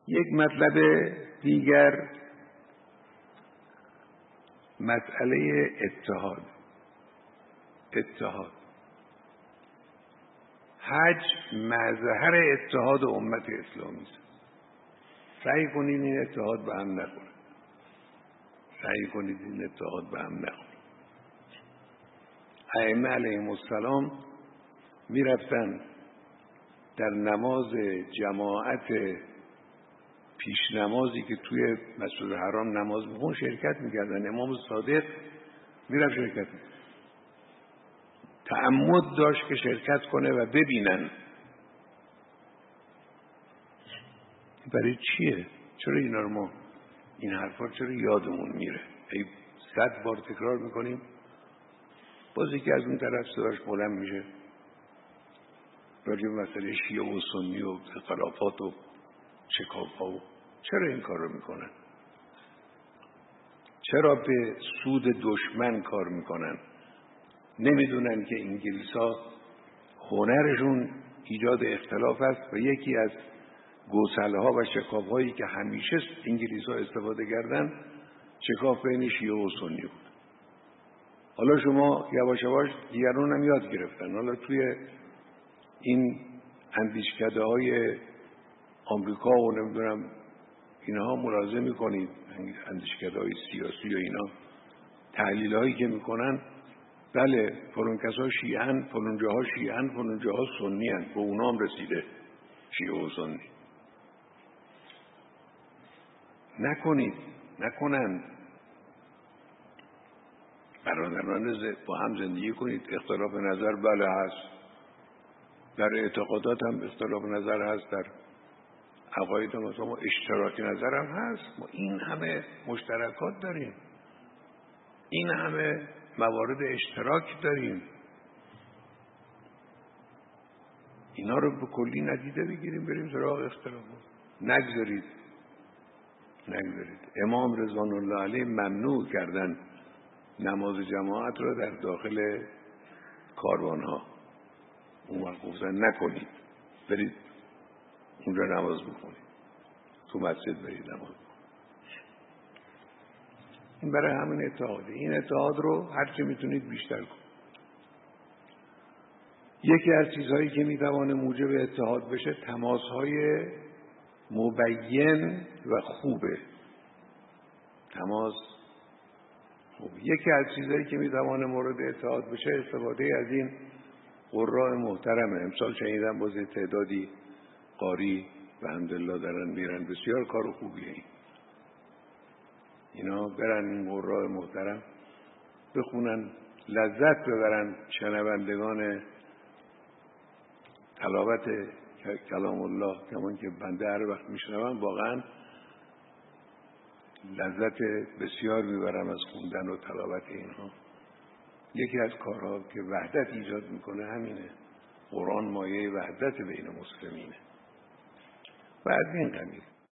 یک مطلب دیگر مسئله اتحاد. حج مظهر اتحاد امت اسلامی است. سعی کنید این اتحاد به هم نخوره. ائمه علیهم السلام میرفتن در نماز جماعت پیش نمازی که توی مسجد حرام نماز میخوند شرکت میکردن. امام صادق میرفت شرکت میکرد. تعمد داشت که شرکت کنه و ببینن. برای چیه؟ چرا اینا رو ما این حرفا چرا یادمون میره؟ 100 بار تکرار میکنیم باز یکی از اون طرف صداش بلند میشه راجع به مسئله شیعه و سنی و اختلافات و شکاف‌ها. چرا این کار رو میکنن؟ چرا به سود دشمن کار میکنن؟ نمیدونن که انگلیس‌ها هنرشون ایجاد اختلاف است و یکی از گسل‌ها و شکاف‌هایی که همیشه انگلیس‌ها استفاده کردن شکاف بین شیعه و سنی بود. حالا شما یواش یواش دیگران هم یاد گرفتن. حالا توی این اندیشکده‌های آمریکا و نمیدونم اینها ملاحظه میکنید، اندیشکده‌های سیاسی و اینا تحلیل‌هایی که میکنن، بله فلان کسا شیعه‌اند، فلان جاها شیعه‌اند، فلان جاها سنی‌اند، به اونا هم رسیده شیعه و سنی. نکنند. برادران با هم زندگی کنید. اختلاف نظر بله هست، در اعتقادات هم اختلاف نظر هست، در عقاید هم مثلا اشتراک نظر هم هست. ما این همه مشترکات داریم، این همه موارد اشتراک داریم. اینا رو به کلی ندیده بگیریم بریم سراغ اختلافات. نگذارید. امام رضوان الله علیه ممنوع کردن نماز جماعت رو در داخل کاروانها. اون وقت گفتن نکنید، برید اونجا نماز بخونید، تو مسجد برید نماز بخونید. این برای همین اتحاده. این اتحاد رو هرچی میتونید بیشتر کنید. یکی از چیزهایی که میتوانه موجب اتحاد بشه تماسهای مبین و خوبه. تماس خوبه. یکی از چیزهایی که میتوانه مورد اتحاد بشه استفاده از این قراء محترمه. امسال شنیدم باز تعدادی قاری و الحمدلله دارن میرن. بسیار کار خوبیه. اینا برن این قراء محترم بخونن، لذت ببرن. شنوندگان تلاوت کلام الله کمان که بنده هر وقت میشنوم واقعا لذت بسیار میبرم از خوندن و تلاوت اینها. یکی از کارها که وحدت ایجاد میکنه همینه. قرآن مایه وحدت بین مسلمینه و از این قبیل.